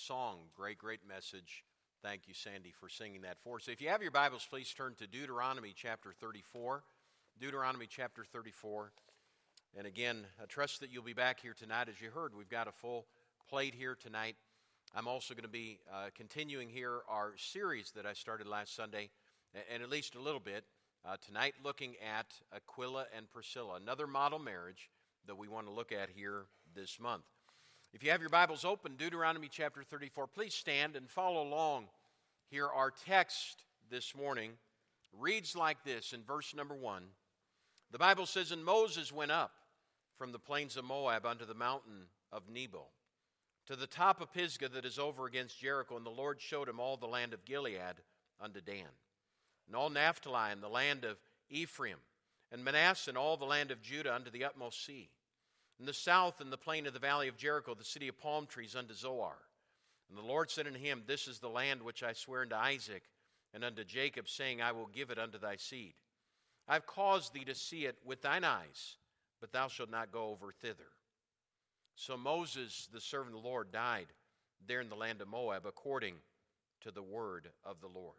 song. Great message. Thank you, Sandy, for singing that for us. If you have your Bibles, please turn to Deuteronomy chapter 34. Deuteronomy chapter 34. And again, I trust that you'll be back here tonight. As you heard, we've got a full plate here tonight. I'm also going to be continuing here our series that I started last Sunday, and at least a little bit, tonight looking at Aquila and Priscilla, another model marriage that we want to look at here this month. If you have your Bibles open, Deuteronomy chapter 34, please stand and follow along here. Our text this morning reads like this in verse number 1. The Bible says, "And Moses went up from the plains of Moab unto the mountain of Nebo, to the top of Pisgah that is over against Jericho, and the Lord showed him all the land of Gilead unto Dan, and all Naphtali, and the land of Ephraim, and Manasseh, and all the land of Judah unto the utmost sea, and the south and the plain of the valley of Jericho, the city of palm trees unto Zoar. And the Lord said unto him, This is the land which I swear unto Isaac and unto Jacob, saying, I will give it unto thy seed. I have caused thee to see it with thine eyes, but thou shalt not go over thither. So Moses, the servant of the Lord, died there in the land of Moab, according to the word of the Lord."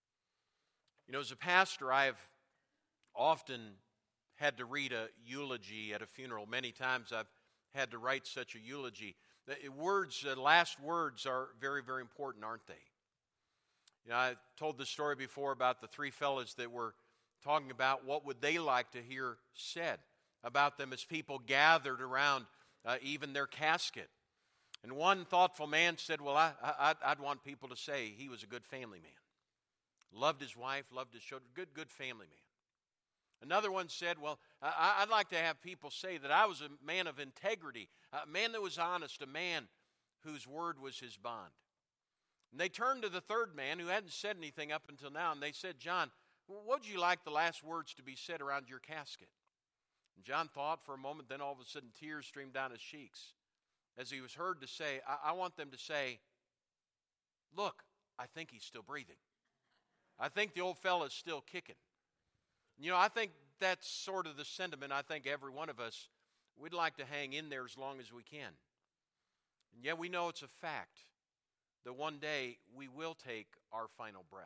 You know, as a pastor, I have often had to read a eulogy at a funeral. Many times I've had to write such a eulogy. The last words are very important, aren't they? You know, I told the story before about the three fellas that were talking about what would they like to hear said about them as people gathered around even their casket. And one thoughtful man said, well, I'd want people to say he was a good family man. Loved his wife, loved his children, good family man. Another one said, well, I'd like to have people say that I was a man of integrity, a man that was honest, a man whose word was his bond. And they turned to the third man who hadn't said anything up until now, and they said, John, what would you like the last words to be said around your casket? And John thought for a moment, then all of a sudden tears streamed down his cheeks as he was heard to say, I want them to say, look, I think he's still breathing. I think the old fella's still kicking. You know, I think that's sort of the sentiment I think every one of us, we'd like to hang in there as long as we can. And yet we know it's a fact that one day we will take our final breath.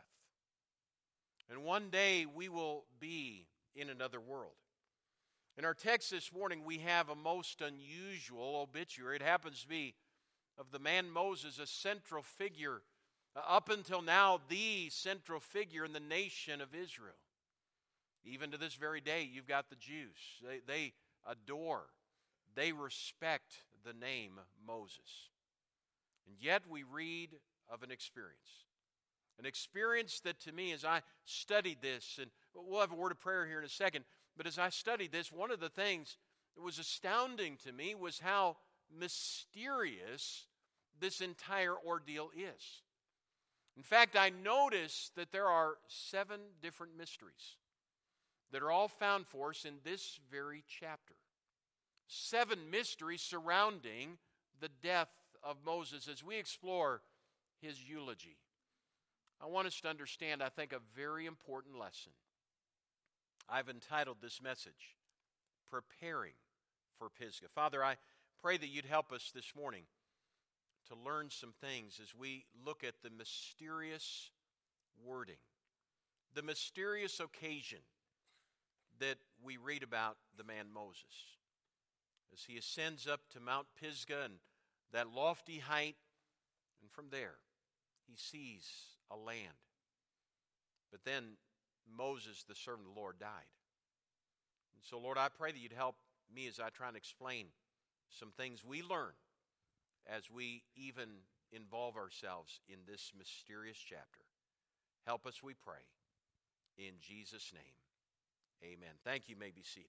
And one day we will be in another world. In our text this morning, we have a most unusual obituary. It happens to be of the man Moses, a central figure, up until now, the central figure in the nation of Israel. Even to this very day, you've got the Jews. They adore, they respect the name Moses. And yet we read of an experience that to me, as I studied this, and we'll have a word of prayer here in a second, but as I studied this, one of the things that was astounding to me was how mysterious this entire ordeal is. In fact, I noticed that there are 7 different mysteries that are all found for us in this very chapter. 7 mysteries surrounding the death of Moses as we explore his eulogy. I want us to understand, I think, a very important lesson. I've entitled this message, Preparing for Pisgah. Father, I pray that you'd help us this morning to learn some things as we look at the mysterious wording, the mysterious occasion that we read about the man Moses. As he ascends up to Mount Pisgah and that lofty height, and from there he sees a land. But then Moses, the servant of the Lord, died. And so, Lord, I pray that you'd help me as I try and explain some things we learn as we even involve ourselves in this mysterious chapter. Help us, we pray, in Jesus' name. Amen. Thank you. You may be seated.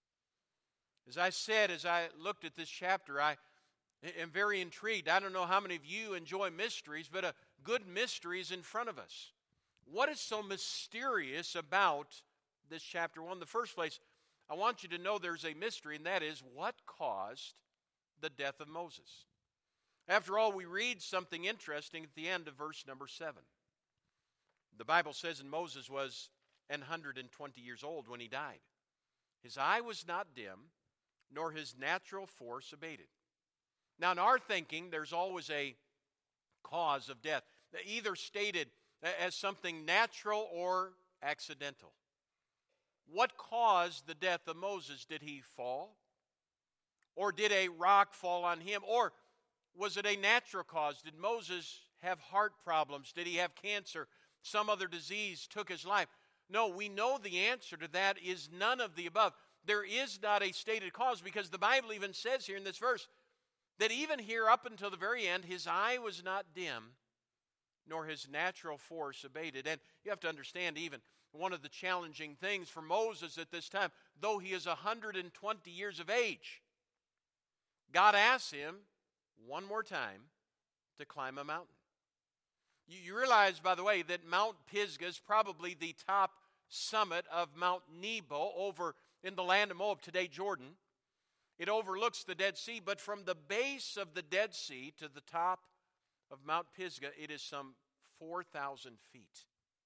As I said, as I looked at this chapter, I am very intrigued. I don't know how many of you enjoy mysteries, but a good mystery is in front of us. What is so mysterious about this chapter? Well, in the first place, I want you to know there's a mystery, and that is what caused the death of Moses. After all, we read something interesting at the end of verse number 7. The Bible says, and Moses was 120 years old when he died. His eye was not dim, nor his natural force abated. Now, in our thinking, there's always a cause of death, either stated as something natural or accidental. What caused the death of Moses? Did he fall? Or did a rock fall on him? Or was it a natural cause? Did Moses have heart problems? Did he have cancer? Some other disease took his life? No, we know the answer to that is none of the above. There is not a stated cause, because the Bible even says here in this verse that even here up until the very end, his eye was not dim, nor his natural force abated. And you have to understand, even one of the challenging things for Moses at this time, though he is 120 years of age, God asks him one more time to climb a mountain. You realize, by the way, that Mount Pisgah is probably the top summit of Mount Nebo over in the land of Moab, today Jordan. It overlooks the Dead Sea, but from the base of the Dead Sea to the top of Mount Pisgah, it is some 4,000 feet.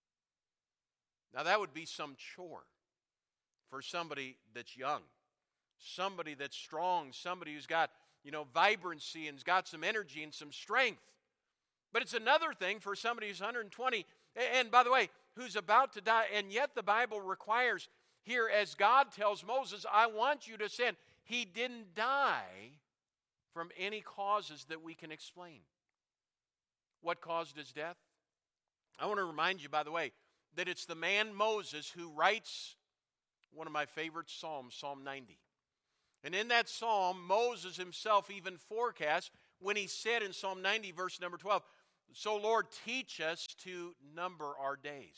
Now that would be some chore for somebody that's young, somebody that's strong, somebody who's got, vibrancy and has got some energy and some strength. But it's another thing for somebody who's 120, and by the way, who's about to die, and yet the Bible requires here, as God tells Moses, I want you to ascend. He didn't die from any causes that we can explain. What caused his death? I want to remind you, by the way, that it's the man Moses who writes one of my favorite psalms, Psalm 90. And in that psalm, Moses himself even forecasts when he said in Psalm 90, verse number 12, so Lord, teach us to number our days,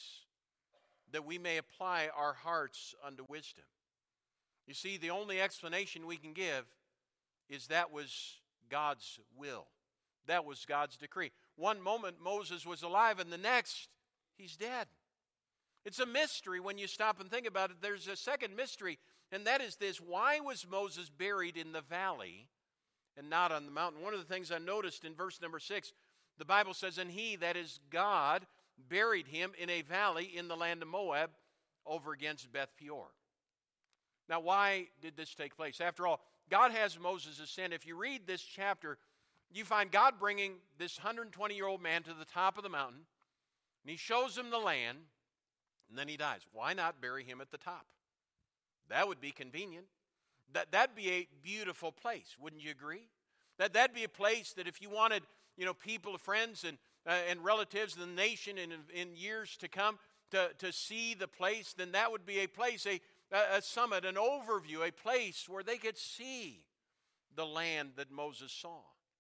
that we may apply our hearts unto wisdom. You see, the only explanation we can give is that was God's will. That was God's decree. One moment Moses was alive, and the next he's dead. It's a mystery when you stop and think about it. There's a second mystery, and that is this. Why was Moses buried in the valley and not on the mountain? One of the things I noticed in verse number 6, the Bible says, and he, that is God, buried him in a valley in the land of Moab over against Beth Peor. Now, why did this take place? After all, God has Moses ascend. If you read this chapter, you find God bringing this 120-year-old man to the top of the mountain, and he shows him the land, and then he dies. Why not bury him at the top? That would be convenient. That'd be a beautiful place, wouldn't you agree? That'd be a place that if you wanted, people, friends, and relatives in the nation and in years to come to see the place, then that would be a place, a summit, an overview, a place where they could see the land that Moses saw.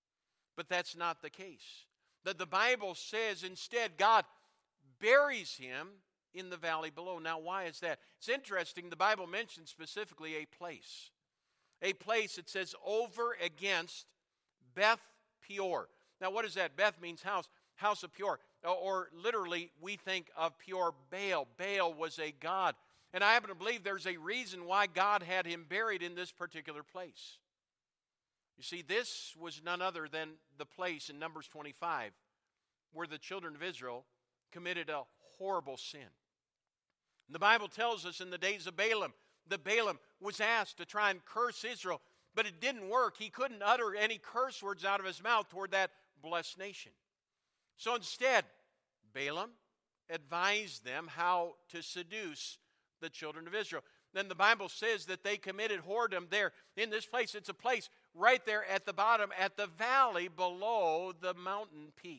But that's not the case. That the Bible says instead God buries him in the valley below. Now, why is that? It's interesting. The Bible mentions specifically a place. A place, it says, over against Beth Peor. Now, what is that? Beth means house, house of Peor. Or literally, we think of Peor Baal. Baal was a god. And I happen to believe there's a reason why God had him buried in this particular place. You see, this was none other than the place in Numbers 25 where the children of Israel committed a horrible sin. And the Bible tells us in the days of Balaam, that Balaam was asked to try and curse Israel, but it didn't work. He couldn't utter any curse words out of his mouth toward that blessed nation. So instead, Balaam advised them how to seduce the children of Israel. Then the Bible says that they committed whoredom there in this place. It's a place right there at the bottom, at the valley below the mountain peak.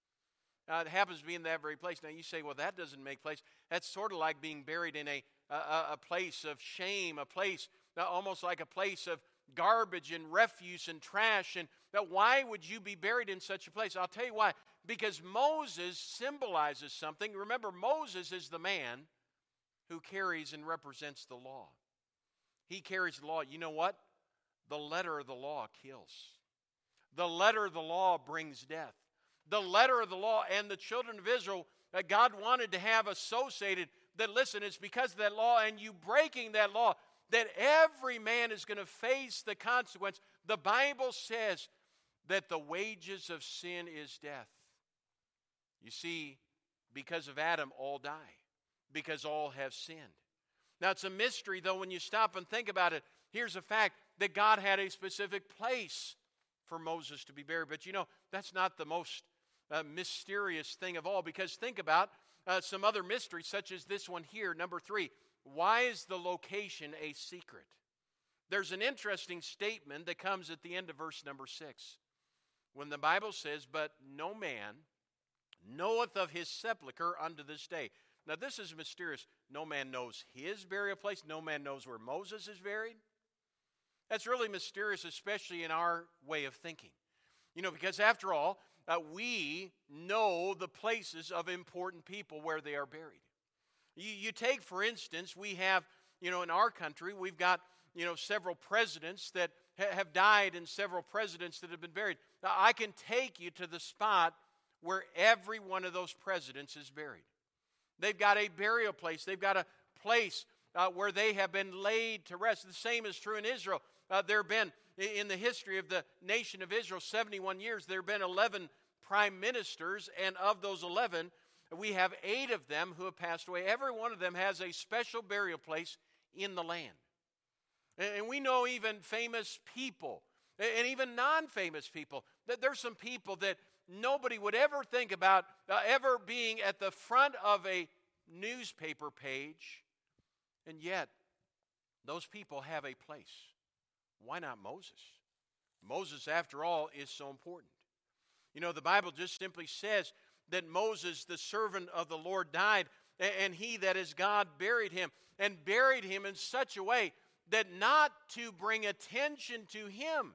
It happens to be in that very place. Now you say, well, that doesn't make place. That's sort of like being buried in a place of shame, a place almost like a place of garbage and refuse and trash. And why would you be buried in such a place? I'll tell you why. Because Moses symbolizes something. Remember, Moses is the man who carries and represents the law. He carries the law. You know what? The letter of the law kills. The letter of the law brings death. The letter of the law and the children of Israel that God wanted to have associated, that listen, it's because of that law and you breaking that law that every man is going to face the consequence. The Bible says that the wages of sin is death. You see, because of Adam, all die. Because all have sinned. Now, it's a mystery, though, when you stop and think about it. Here's a fact, that God had a specific place for Moses to be buried. But that's not the most mysterious thing of all. Because think about some other mysteries, such as this one here, number 3. Why is the location a secret? There's an interesting statement that comes at the end of verse number 6. When the Bible says, "But no man knoweth of his sepulchre unto this day." Now this is mysterious. No man knows his burial place. No man knows where Moses is buried. That's really mysterious, especially in our way of thinking. Because after all, we know the places of important people where they are buried. You take, for instance, we have, in our country, we've got, several presidents that have died and several presidents that have been buried. Now, I can take you to the spot where every one of those presidents is buried. They've got a burial place. They've got a place where they have been laid to rest. The same is true in Israel. There have been, in the history of the nation of Israel, 71 years, there have been 11 prime ministers, and of those 11, we have 8 of them who have passed away. Every one of them has a special burial place in the land. And we know even famous people, and even non-famous people, that there's some people that nobody would ever think about ever being at the front of a newspaper page, and yet those people have a place. Why not Moses? Moses, after all, is so important. The Bible just simply says that Moses, the servant of the Lord, died, and he, that is God, buried him, and buried him in such a way that not to bring attention to him,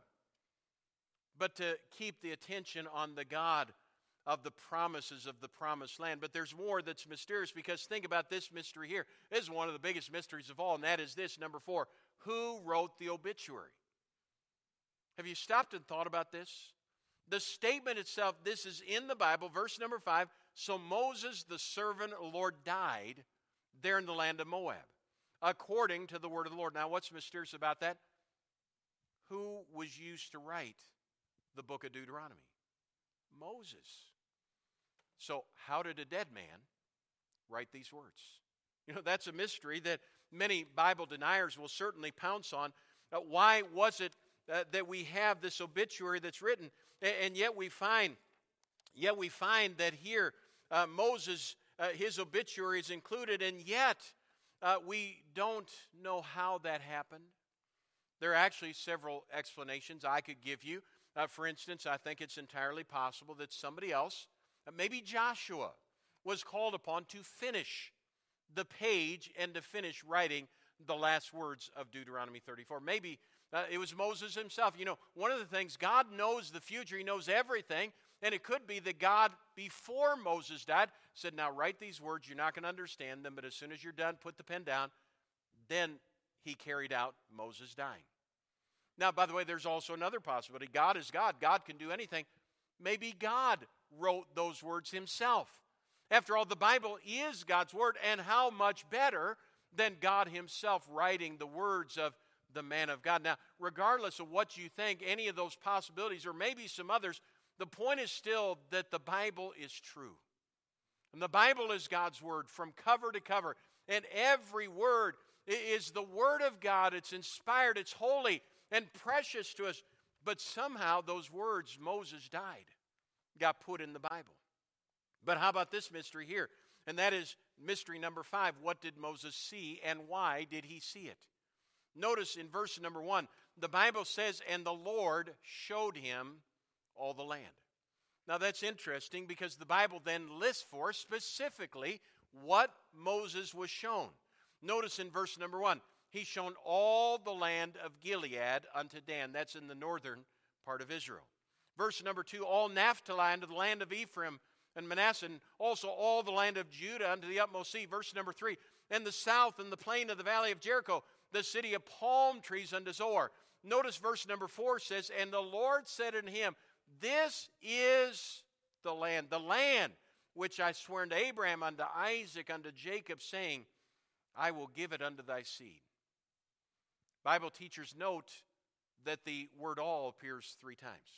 but to keep the attention on the God of the promises of the promised land. But there's more that's mysterious, because think about this mystery here. This is one of the biggest mysteries of all, and that is this, number 4. Who wrote the obituary? Have you stopped and thought about this? The statement itself, this is in the Bible, verse number 5. So Moses, the servant of the Lord, died there in the land of Moab, according to the word of the Lord. Now, what's mysterious about that? Who was used to write the book of Deuteronomy? Moses. So how did a dead man write these words? That's a mystery that many Bible deniers will certainly pounce on. Why was it that we have this obituary that's written? And yet we find that here Moses, his obituary is included, and yet we don't know how that happened. There are actually several explanations I could give you. For instance, I think it's entirely possible that somebody else, maybe Joshua, was called upon to finish the page and to finish writing the last words of Deuteronomy 34. Maybe it was Moses himself. One of the things, God knows the future. He knows everything. And it could be that God, before Moses died, said, now write these words. You're not going to understand them, but as soon as you're done, put the pen down. Then he carried out Moses dying. Now, by the way, there's also another possibility. God is God. God can do anything. Maybe God wrote those words himself. After all, the Bible is God's word, and how much better than God himself writing the words of the man of God. Now, regardless of what you think, any of those possibilities, or maybe some others, the point is still that the Bible is true. And the Bible is God's word from cover to cover. And every word is the word of God. It's inspired, it's holy and precious to us. But somehow those words, Moses died, got put in the Bible. But how about this mystery here? And that is mystery number 5. What did Moses see, and why did he see it? Notice in verse number 1, the Bible says, and the Lord showed him all the land. Now that's interesting, because the Bible then lists for us specifically what Moses was shown. Notice in verse number 1, he's shown all the land of Gilead unto Dan. That's in the northern part of Israel. Verse number 2, all Naphtali unto the land of Ephraim and Manasseh, and also all the land of Judah unto the utmost sea. Verse number 3, and the south and the plain of the valley of Jericho, the city of palm trees unto Zoar. Notice verse number 4 says, and the Lord said unto him, this is the land which I swore unto Abraham, unto Isaac, unto Jacob, saying, I will give it unto thy seed. Bible teachers note that the word all appears 3 times.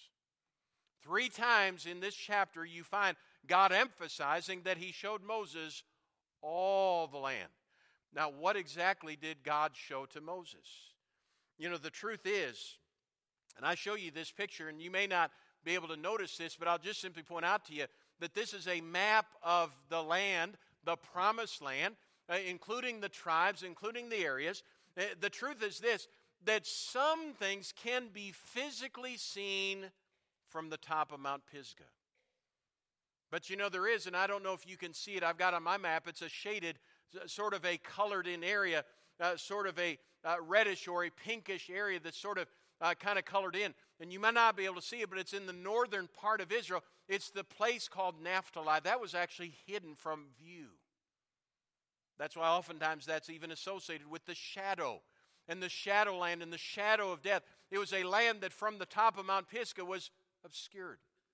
3 times in this chapter you find God emphasizing that he showed Moses all the land. Now, what exactly did God show to Moses? The truth is, and I show you this picture, and you may not be able to notice this, but I'll just simply point out to you that this is a map of the land, the promised land, including the tribes, including the areas. The truth is this, that some things can be physically seen from the top of Mount Pisgah. But you know, there is, and I don't know if you can see it, I've got on my map, it's a shaded, sort of a colored in area, sort of a reddish or a pinkish area that's sort of kind of colored in. And you might not be able to see it, but it's in the northern part of Israel. It's the place called Naphtali. That was actually hidden from view. That's why oftentimes that's even associated with the shadow and the shadow land and the shadow of death. It was a land that from the top of Mount Pisgah was obscured.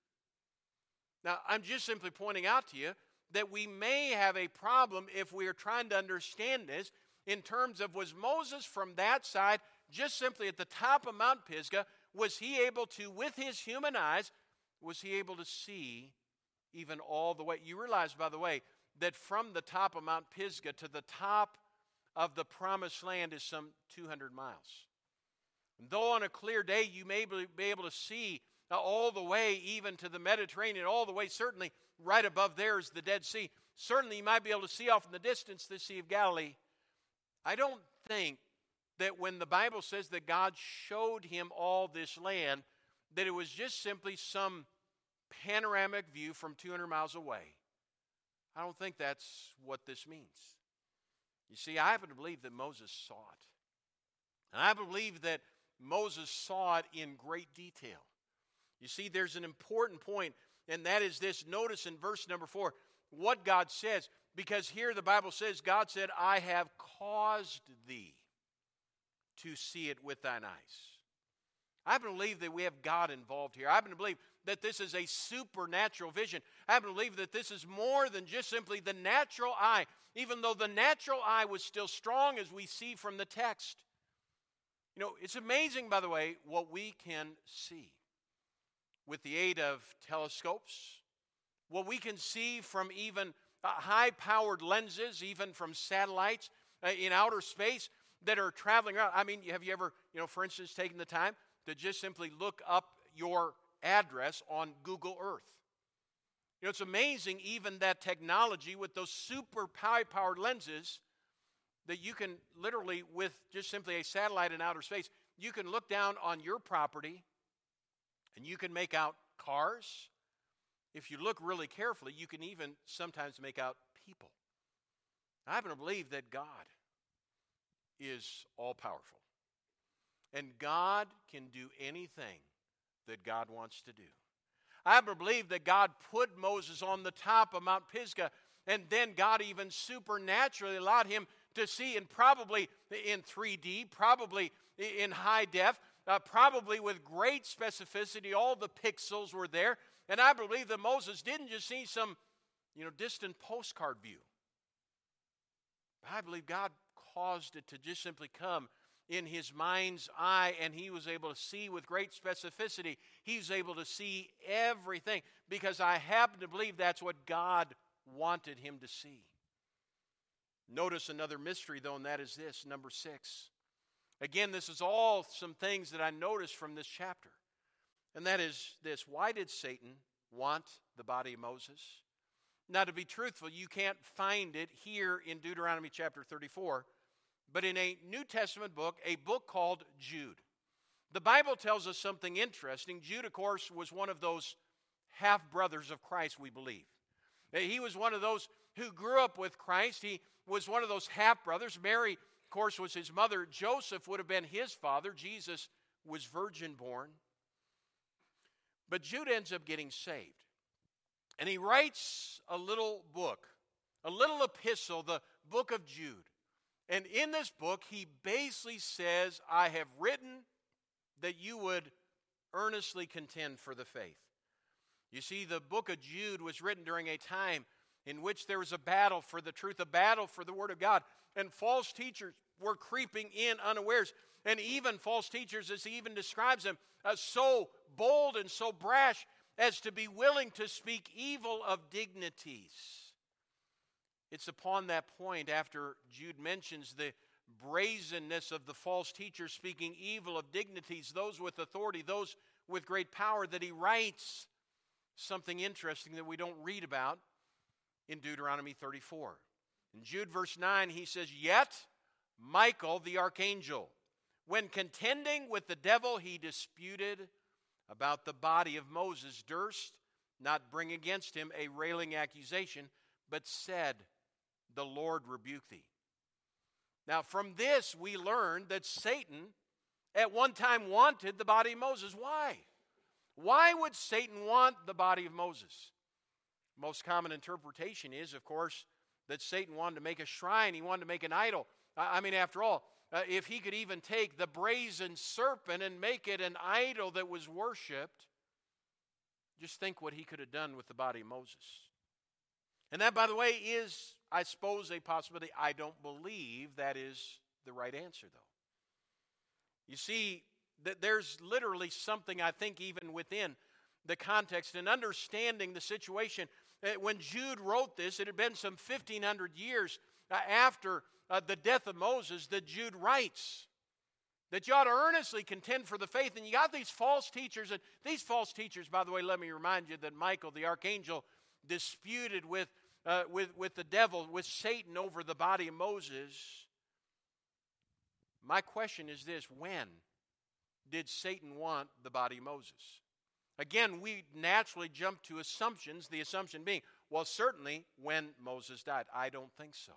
Now, I'm just simply pointing out to you that we may have a problem if we are trying to understand this in terms of, was Moses from that side, just simply at the top of Mount Pisgah, was he able to, with his human eyes, was he able to see even all the way? You realize, by the way, that from the top of Mount Pisgah to the top of the promised land is some 200 miles. And though on a clear day you may be able to see all the way even to the Mediterranean, all the way certainly right above there is the Dead Sea. Certainly you might be able to see off in the distance the Sea of Galilee. I don't think that when the Bible says that God showed him all this land, that it was just simply some panoramic view from 200 miles away. I don't think that's what this means. You see, I happen to believe that Moses saw it. And I believe that Moses saw it in great detail. You see, there's an important point, and that is this. Notice in verse number 4 what God says. Because here the Bible says, God said, I have caused thee to see it with thine eyes. I believe that we have God involved here. I believe that this is a supernatural vision. I believe that this is more than just simply the natural eye, even though the natural eye was still strong as we see from the text. You know, it's amazing, by the way, what we can see with the aid of telescopes, what we can see from even high-powered lenses, even from satellites in outer space that are traveling around. I mean, have you ever, for instance, taken the time to just simply look up your address on Google Earth? It's amazing even that technology with those super high-powered lenses that you can literally, with just simply a satellite in outer space, you can look down on your property and you can make out cars. If you look really carefully, you can even sometimes make out people. I happen to believe that God is all-powerful. And God can do anything that God wants to do. I happen to believe that God put Moses on the top of Mount Pisgah, and then God even supernaturally allowed him to see, and probably in 3D, probably in high def, probably with great specificity, all the pixels were there. And I believe that Moses didn't just see some, distant postcard view. I believe God caused it to just simply come in his mind's eye, and he was able to see with great specificity. He was able to see everything, because I happen to believe that's what God wanted him to see. Notice another mystery, though, and that is this, number 6. Again, this is all some things that I noticed from this chapter. And that is this: why did Satan want the body of Moses? Now, to be truthful, you can't find it here in Deuteronomy chapter 34, but in a New Testament book, a book called Jude. The Bible tells us something interesting. Jude, of course, was one of those half-brothers of Christ, we believe. He was one of those who grew up with Christ. He was one of those half-brothers. Mary, of course, was his mother. Joseph would have been his father. Jesus was virgin-born. But Jude ends up getting saved. And he writes a little book, a little epistle, the book of Jude. And in this book, he basically says, I have written that you would earnestly contend for the faith. You see, the book of Jude was written during a time in which there was a battle for the truth, a battle for the Word of God. And false teachers were creeping in unawares. And even false teachers, as he even describes them, so bold and so brash as to be willing to speak evil of dignities. It's upon that point, after Jude mentions brazenness of the false teachers speaking evil of dignities, those with authority, those with great power, that he writes something interesting that we don't read about in Deuteronomy 34. In Jude verse 9, he says, "Yet Michael the archangel, when contending with the devil, he disputed about the body of Moses, durst not bring against him a railing accusation, but said, the Lord rebuke thee." Now from this we learn that Satan at one time wanted the body of Moses. Why? Why would Satan want the body of Moses? Most common interpretation is, of course, that Satan wanted to make a shrine. He wanted to make an idol. I mean, after all, if he could even take the brazen serpent and make it an idol that was worshipped, just think what he could have done with the body of Moses. And that, by the way, is, I suppose, a possibility. I don't believe that is the right answer, though. You see, that there's literally something, I think, even within the context and understanding the situation. When Jude wrote this, it had been some 1,500 years after the death of Moses that Jude writes that you ought to earnestly contend for the faith. And you got these false teachers, and these false teachers, by the way, let me remind you that Michael the archangel disputed with the devil, with Satan, over the body of Moses. My question is this: when did Satan want the body of Moses? Again, we naturally jump to assumptions, the assumption being, well, certainly when Moses died. I don't think so.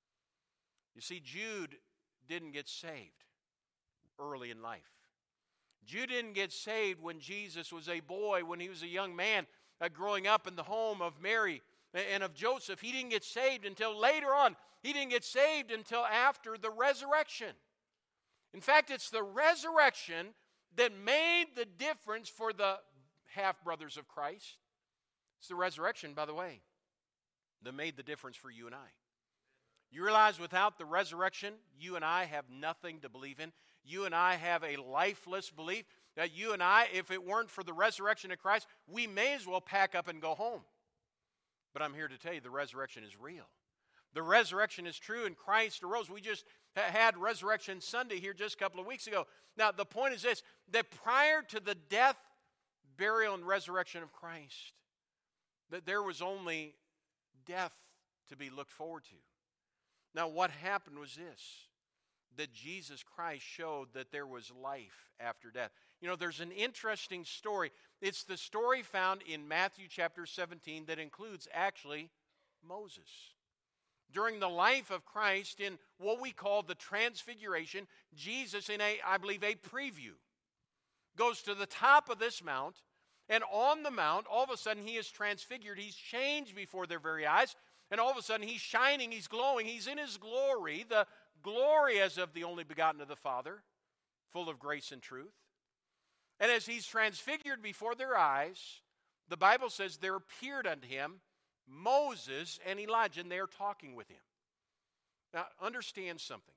You see, Jude didn't get saved early in life. Jude didn't get saved when Jesus was a boy, when he was a young man growing up in the home of Mary and of Joseph. He didn't get saved until later on. He didn't get saved until after the resurrection. In fact, it's the resurrection that made the difference for the half-brothers of Christ. It's the resurrection, by the way, that made the difference for you and I. You realize without the resurrection, you and I have nothing to believe in. You and I have a lifeless belief. That you and I, if it weren't for the resurrection of Christ, we may as well pack up and go home. But I'm here to tell you the resurrection is real. The resurrection is true, and Christ arose. We just had Resurrection Sunday here just a couple of weeks ago. Now, the point is this, that prior to the death, burial, and resurrection of Christ, that there was only death to be looked forward to. Now, what happened was this, that Jesus Christ showed that there was life after death. You know, there's an interesting story. It's the story found in Matthew chapter 17 that includes actually Moses. During the life of Christ, in what we call the Transfiguration, Jesus, in I believe a preview, goes to the top of this mount, and on the mount, all of a sudden he is transfigured. He's changed before their very eyes, and all of a sudden he's shining, he's glowing, he's in his glory, the glory as of the only begotten of the Father, full of grace and truth. And as he's transfigured before their eyes, the Bible says there appeared unto him Moses and Elijah, and they are talking with him. Now, understand something.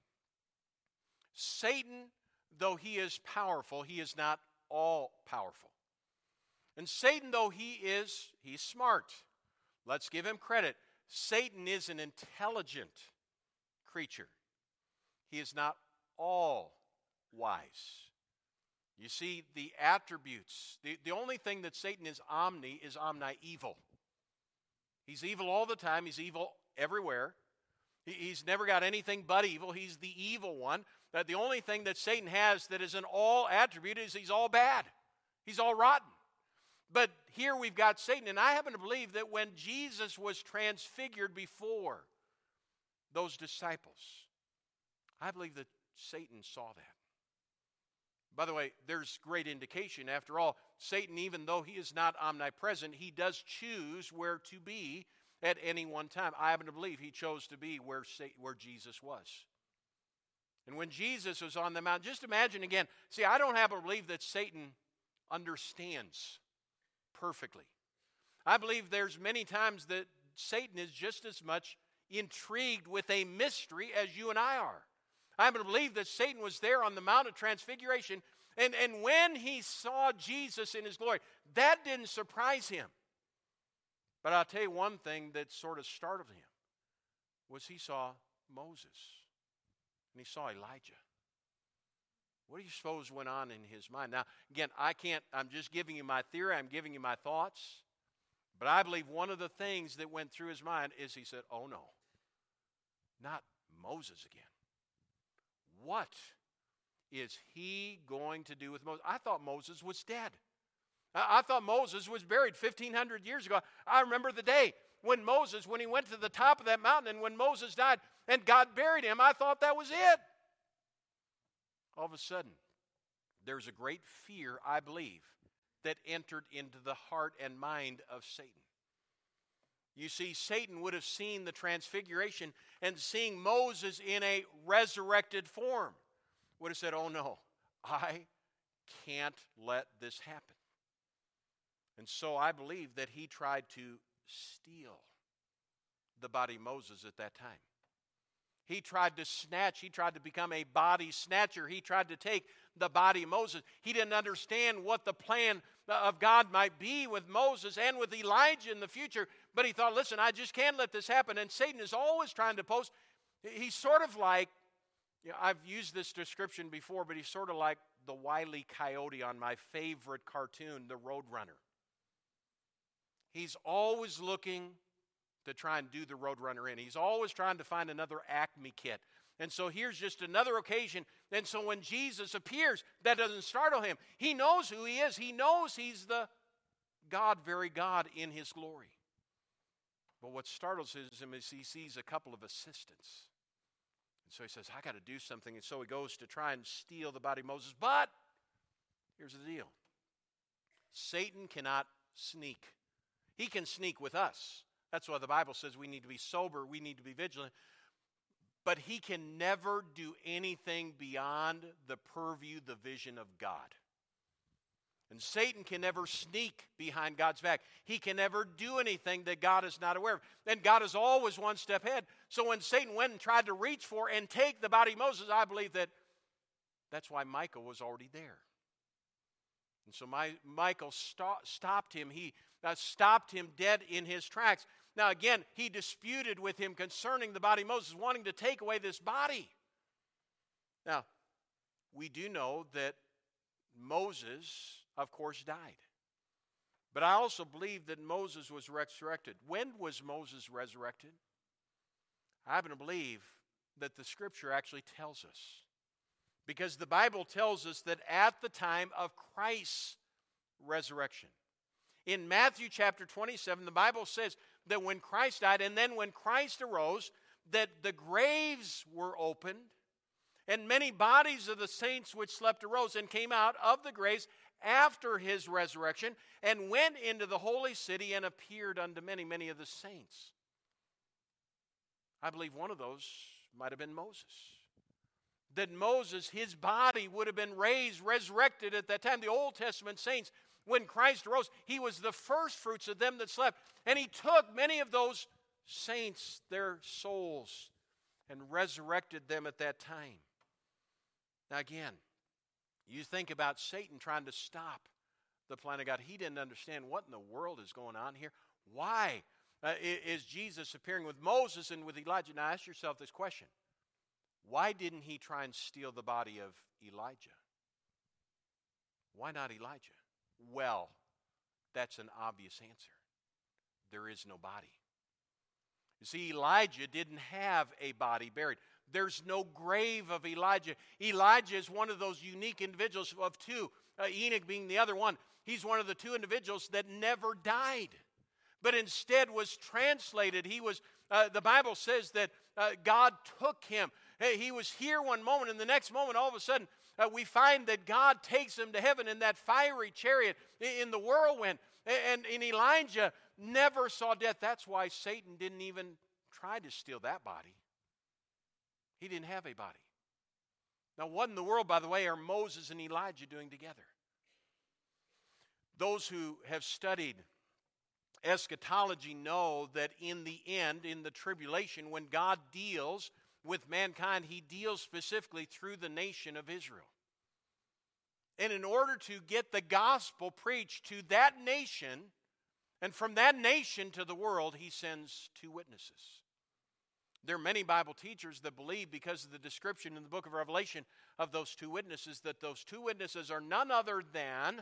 Satan, though he is powerful, he is not all powerful. And Satan, though he's smart. Let's give him credit. Satan is an intelligent creature. He is not all wise. You see, the attributes, the only thing that Satan is omni-evil. He's evil all the time. He's evil everywhere. He's never got anything but evil. He's the evil one. The only thing that Satan has that is an all attribute is he's all bad. He's all rotten. But here we've got Satan, and I happen to believe that when Jesus was transfigured before those disciples, I believe that Satan saw that. By the way, there's great indication. After all, Satan, even though he is not omnipresent, he does choose where to be at any one time. I happen to believe he chose to be where Jesus was. And when Jesus was on the mountain, just imagine again. See, I don't happen to believe that Satan understands perfectly. I believe there's many times that Satan is just as much intrigued with a mystery as you and I are. I happen to believe that Satan was there on the Mount of Transfiguration, and when he saw Jesus in his glory, that didn't surprise him. But I'll tell you one thing that sort of startled him was he saw Moses. and he saw Elijah. What do you suppose went on in his mind? Now, again, I'm just giving you my theory, I'm giving you my thoughts, but I believe one of the things that went through his mind is he said, oh no, not Moses again. What is he going to do with Moses? I thought Moses was dead. I thought Moses was buried 1,500 years ago. I remember the day when he went to the top of that mountain, and when Moses died and God buried him, I thought that was it. All of a sudden, there's a great fear, I believe, that entered into the heart and mind of Satan. You see, Satan would have seen the transfiguration and seeing Moses in a resurrected form would have said, oh no, I can't let this happen. And so I believe that he tried to steal the body of Moses at that time. He tried to become a body snatcher. He tried to take the body of Moses. He didn't understand what the plan of God might be with Moses and with Elijah in the future, but he thought, listen, I just can't let this happen. And Satan is always trying to post. He's sort of like, I've used this description before, but he's sort of like the Wile E. Coyote on my favorite cartoon, The Roadrunner. He's always looking to try and do the Roadrunner in. He's always trying to find another Acme kit. And so here's just another occasion. And so when Jesus appears, that doesn't startle him. He knows who he is. He knows he's the God, very God in his glory. But what startles him is he sees a couple of assistants. And so he says, I got to do something. And so he goes to try and steal the body of Moses. But here's the deal. Satan cannot sneak. He can sneak with us. That's why the Bible says we need to be sober, we need to be vigilant. But he can never do anything beyond the purview, the vision of God. And Satan can never sneak behind God's back. He can never do anything that God is not aware of. And God is always one step ahead. So when Satan went and tried to reach for and take the body of Moses, I believe that's why Michael was already there. And so Michael stopped him. He stopped him dead in his tracks. Now again, he disputed with him concerning the body of Moses, wanting to take away this body. Now, we do know that Moses, of course, died. But I also believe that Moses was resurrected. When was Moses resurrected? I happen to believe that the Scripture actually tells us. Because the Bible tells us that at the time of Christ's resurrection. In Matthew chapter 27, the Bible says that when Christ died, and then when Christ arose, that the graves were opened, and many bodies of the saints which slept arose and came out of the graves after his resurrection, and went into the holy city and appeared unto many, many of the saints. I believe one of those might have been Moses. That Moses, his body would have been resurrected at that time. The Old Testament saints, when Christ arose, he was the first fruits of them that slept. And he took many of those saints, their souls, and resurrected them at that time. Now again, you think about Satan trying to stop the plan of God. He didn't understand what in the world is going on here. Why is Jesus appearing with Moses and with Elijah? Now ask yourself this question. Why didn't he try and steal the body of Elijah? Why not Elijah? Well, that's an obvious answer. There is no body. You see, Elijah didn't have a body buried. There's no grave of Elijah. Elijah is one of those unique individuals of two, Enoch being the other one. He's one of the two individuals that never died, but instead was translated. He was. The Bible says that God took him. He was here one moment, and the next moment, all of a sudden, we find that God takes him to heaven in that fiery chariot, in the whirlwind. And Elijah never saw death. That's why Satan didn't even try to steal that body. He didn't have a body. Now, what in the world, by the way, are Moses and Elijah doing together? Those who have studied eschatology know that in the end, in the tribulation, when God deals with mankind, he deals specifically through the nation of Israel. And in order to get the gospel preached to that nation, and from that nation to the world, he sends two witnesses. There are many Bible teachers that believe, because of the description in the book of Revelation of those two witnesses, that those two witnesses are none other than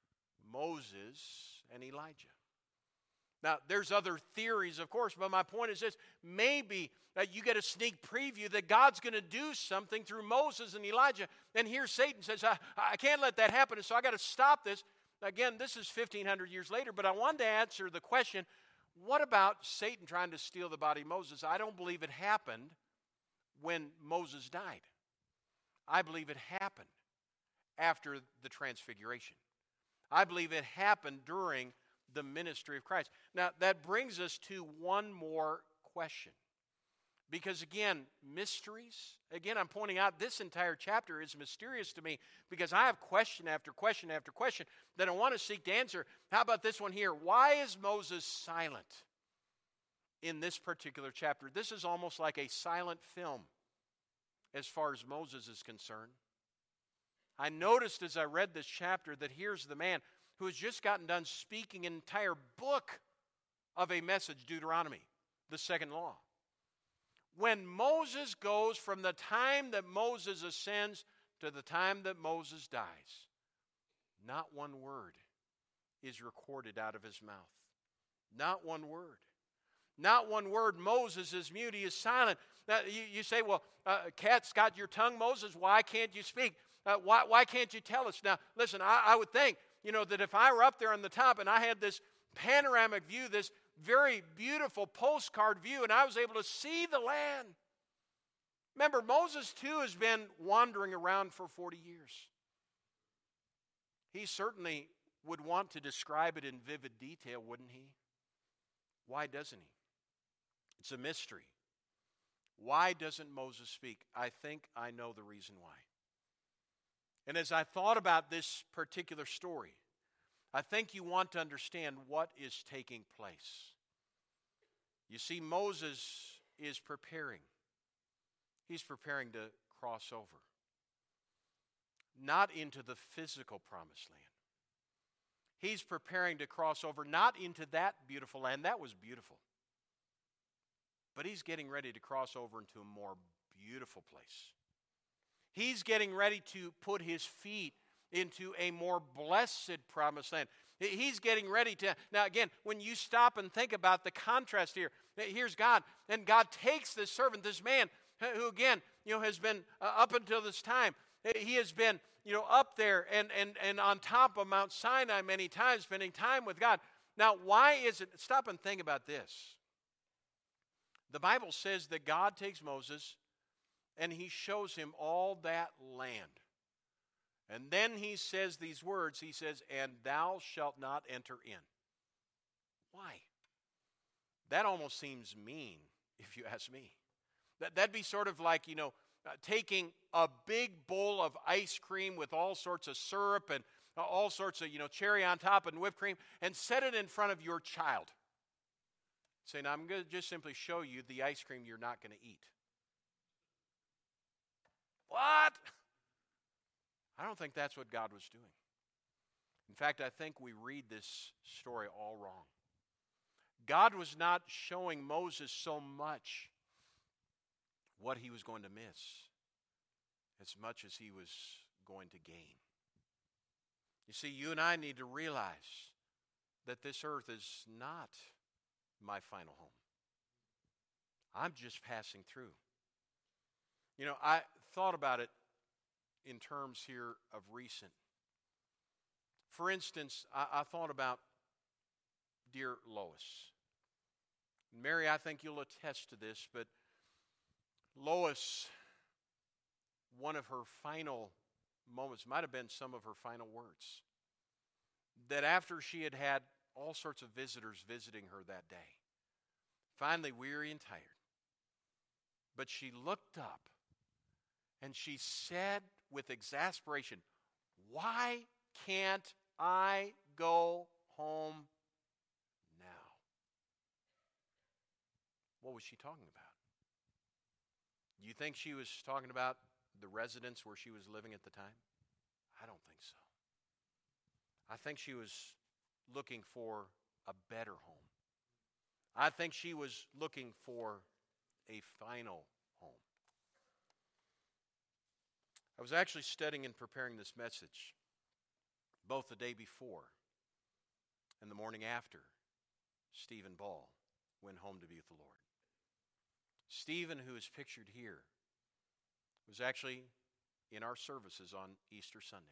Moses and Elijah. Now, there's other theories, of course, but my point is this. Maybe you get a sneak preview that God's going to do something through Moses and Elijah. And here Satan says, I can't let that happen, and so I got to stop this. Again, this is 1,500 years later, but I wanted to answer the question, what about Satan trying to steal the body of Moses? I don't believe it happened when Moses died. I believe it happened after the transfiguration. I believe it happened during the ministry of Christ. Now, that brings us to one more question. Because again, mysteries, again, I'm pointing out this entire chapter is mysterious to me because I have question after question after question that I want to seek to answer. How about this one here? Why is Moses silent in this particular chapter? This is almost like a silent film as far as Moses is concerned. I noticed as I read this chapter that here's the man who has just gotten done speaking an entire book of a message, Deuteronomy, the second law. When Moses goes from the time that Moses ascends to the time that Moses dies, not one word is recorded out of his mouth. Not one word. Not one word. Moses is mute. He is silent. Now, you say, well, cat's got your tongue, Moses. Why can't you speak? Why can't you tell us? Now, listen, I would think, that if I were up there on the top and I had this panoramic view, this very beautiful postcard view, and I was able to see the land. Remember, Moses too has been wandering around for 40 years. He certainly would want to describe it in vivid detail, wouldn't he? Why doesn't he? It's a mystery. Why doesn't Moses speak? I think I know the reason why. And as I thought about this particular story, I think you want to understand what is taking place. You see, Moses is preparing. He's preparing to cross over. Not into the physical promised land. He's preparing to cross over, not into that beautiful land. That was beautiful. But he's getting ready to cross over into a more beautiful place. He's getting ready to put his feet into a more blessed promised land. He's getting ready to... Now again, when you stop and think about the contrast here, here's God, and God takes this servant, this man, who again, has been up until this time, he has been, up there and on top of Mount Sinai many times, spending time with God. Now, why is it... Stop and think about this. The Bible says that God takes Moses and he shows him all that land. And then he says these words. He says, and thou shalt not enter in. Why? That almost seems mean, if you ask me. That'd be sort of like, taking a big bowl of ice cream with all sorts of syrup and all sorts of, cherry on top and whipped cream and set it in front of your child. Say, now I'm going to just simply show you the ice cream you're not going to eat. What? I don't think that's what God was doing. In fact, I think we read this story all wrong. God was not showing Moses so much what he was going to miss as much as he was going to gain. You see, you and I need to realize that this earth is not my final home. I'm just passing through. I thought about it in terms here of recent. For instance, I thought about dear Lois. Mary, I think you'll attest to this, but Lois, one of her final moments, might have been some of her final words, that after she had had all sorts of visitors visiting her that day, finally weary and tired, but she looked up and she said with exasperation, why can't I go home now? What was she talking about? Do you think she was talking about the residence where she was living at the time? I don't think so. I think she was looking for a better home. I think she was looking for a final home. I was actually studying and preparing this message both the day before and the morning after Stephen Ball went home to be with the Lord. Stephen, who is pictured here, was actually in our services on Easter Sunday.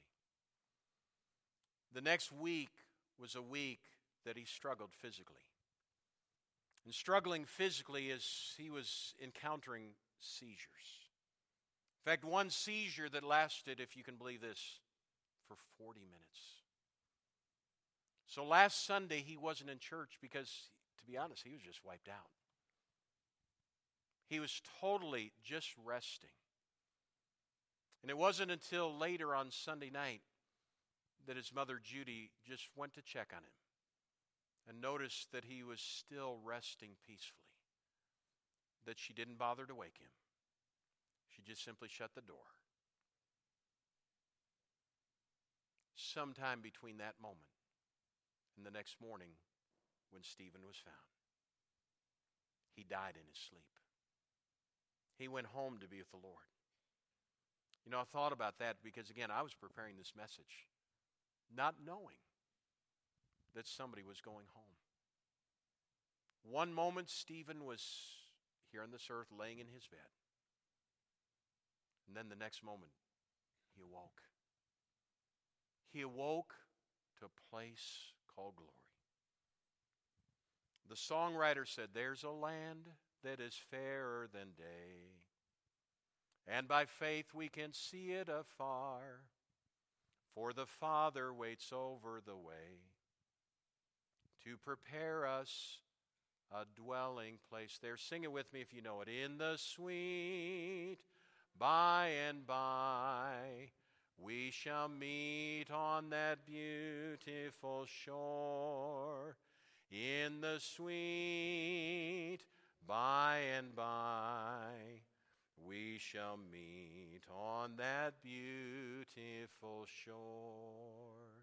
The next week was a week that he struggled physically. And struggling physically as he was encountering seizures. In fact, one seizure that lasted, if you can believe this, for 40 minutes. So last Sunday he wasn't in church because, to be honest, he was just wiped out. He was totally just resting. And it wasn't until later on Sunday night that his mother Judy just went to check on him and noticed that he was still resting peacefully, that she didn't bother to wake him. She just simply shut the door. Sometime between that moment and the next morning when Stephen was found, he died in his sleep. He went home to be with the Lord. You know, I thought about that because, again, I was preparing this message, not knowing that somebody was going home. One moment, Stephen was here on this earth laying in his bed. And then the next moment, he awoke. He awoke to a place called glory. The songwriter said, "There's a land that is fairer than day, and by faith we can see it afar, for the Father waits over the way to prepare us a dwelling place there." Sing it with me if you know it. In the sweet by and by we shall meet on that beautiful shore. In the sweet by and by we shall meet on that beautiful shore.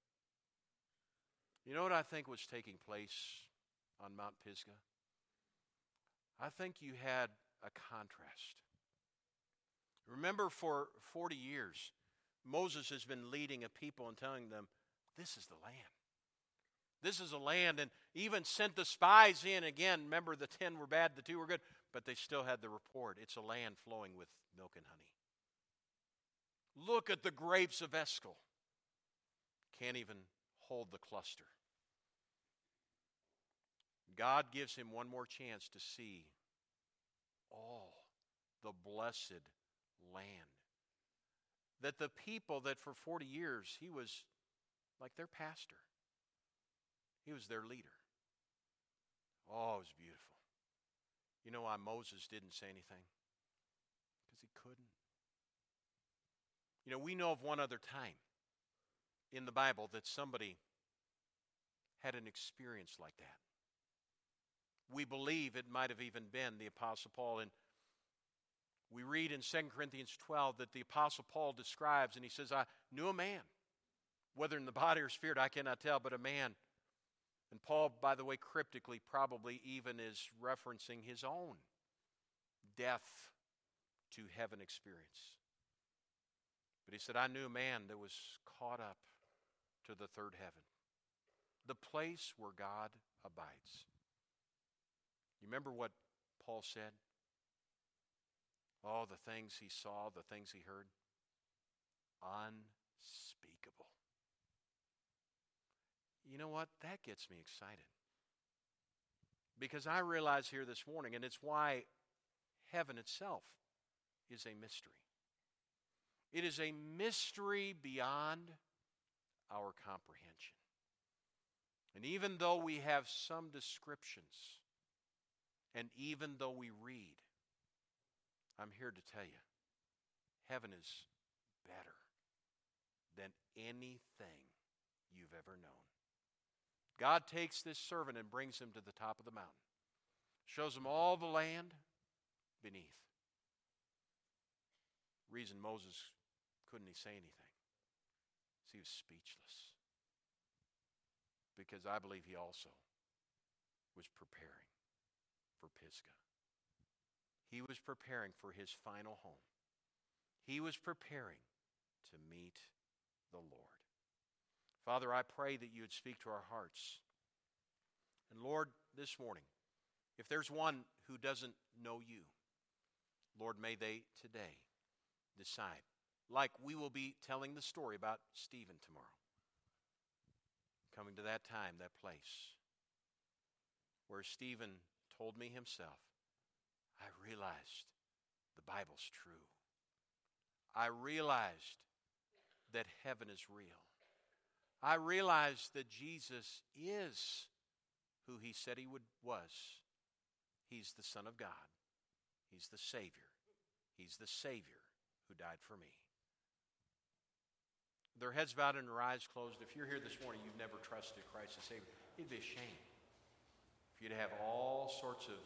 You know what I think was taking place on Mount Pisgah? I think you had a contrast. Remember, for 40 years, Moses has been leading a people and telling them, this is the land. This is a land, and even sent the spies in. Again, remember the 10 were bad, the 2 were good, but they still had the report. It's a land flowing with milk and honey. Look at the grapes of Eshcol. Can't even hold the cluster. God gives him one more chance to see all the blessed land. That the people that for 40 years he was like their pastor. He was their leader. Oh, it was beautiful. You know why Moses didn't say anything? Because he couldn't. You know, we know of one other time in the Bible that somebody had an experience like that. We believe it might have even been the Apostle Paul. And we read in 2 Corinthians 12 that the Apostle Paul describes, and he says, I knew a man, whether in the body or spirit, I cannot tell, but a man. And Paul, by the way, cryptically probably even is referencing his own death to heaven experience. But he said, I knew a man that was caught up to the third heaven, the place where God abides. You remember what Paul said? Oh, the things he saw, the things he heard. Unspeakable. You know what? That gets me excited. Because I realize here this morning, and it's why heaven itself is a mystery. It is a mystery beyond our comprehension. And even though we have some descriptions, and even though we read, I'm here to tell you, heaven is better than anything you've ever known. God takes this servant and brings him to the top of the mountain, shows him all the land beneath. Reason Moses couldn't say anything is he was speechless. Because I believe he also was preparing for Pisgah. He was preparing for his final home. He was preparing to meet the Lord. Father, I pray that you would speak to our hearts. And Lord, this morning, if there's one who doesn't know you, Lord, may they today decide, like we will be telling the story about Stephen tomorrow, coming to that time, that place, where Stephen told me himself, I realized the Bible's true. I realized that heaven is real. I realized that Jesus is who he said he was. He's the Son of God. He's the Savior. He's the Savior who died for me. Their heads bowed and their eyes closed. If you're here this morning, you've never trusted Christ as Savior, it'd be a shame for you to have all sorts of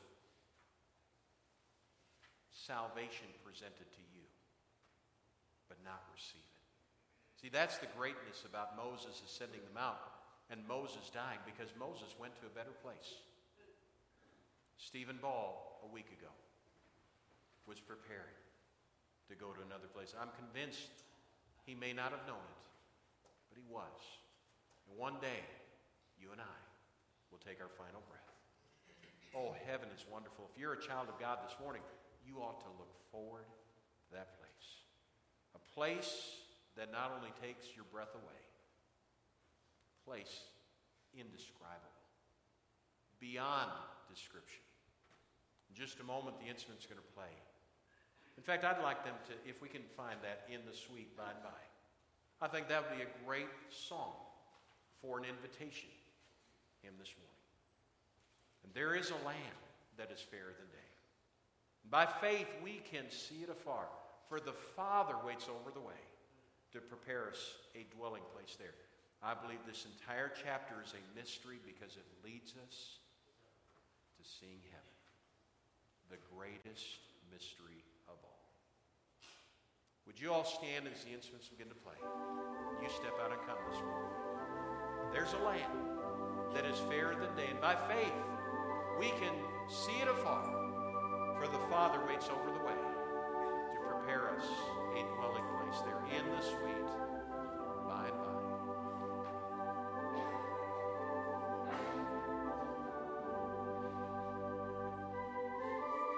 salvation presented to you, but not receive it. See, that's the greatness about Moses ascending the mount and Moses dying, because Moses went to a better place. Stephen Ball, a week ago, was preparing to go to another place. I'm convinced he may not have known it, but he was. And one day, you and I will take our final breath. Oh, heaven is wonderful. If you're a child of God this morning, you ought to look forward to that place. A place that not only takes your breath away, a place indescribable, beyond description. In just a moment, the instrument's going to play. In fact, I'd like them to, if we can find that in the suite by and by. I think that would be a great song for an invitation hymn this morning. And there is a land that is fairer than day. By faith, we can see it afar, for the Father waits over the way to prepare us a dwelling place there. I believe this entire chapter is a mystery because it leads us to seeing heaven, the greatest mystery of all. Would you all stand as the instruments begin to play? You step out and come this morning. There's a land that is fairer than day, and by faith, we can see it afar, for the Father waits over the way to prepare us a dwelling place there in